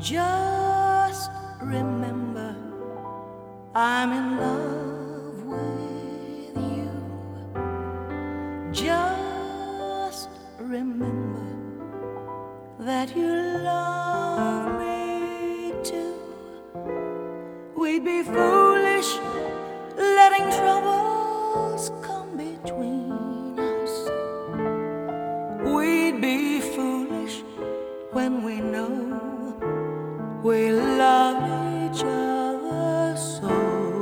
Just remember, I'm in love with you. Just remember that you love me too. We'd be foolish letting troubles come between us. We'd be foolish when we know we love each other so.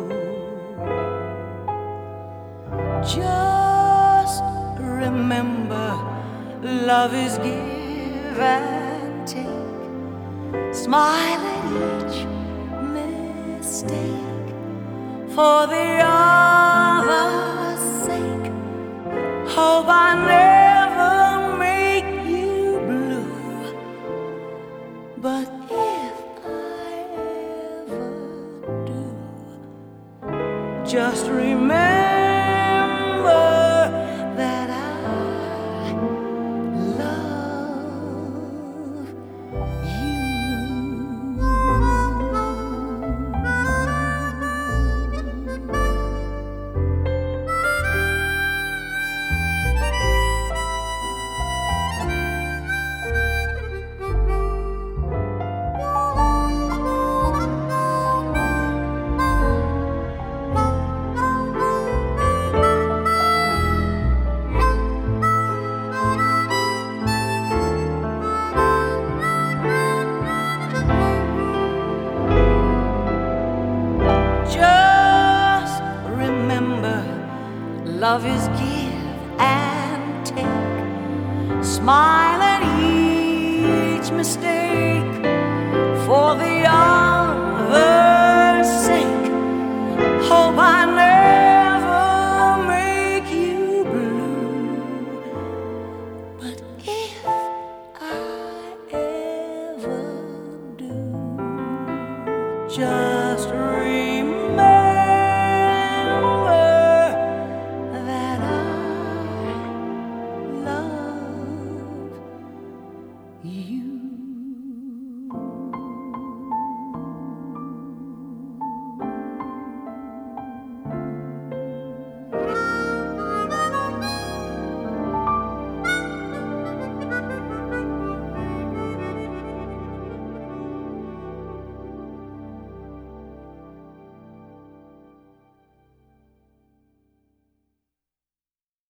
Just remember, love is give and take. Smile at each mistake for the other's sake. Hope I never make you blue, but if I ever do, just remember that I love you. Just remember, love is give and take. Smile at each mistake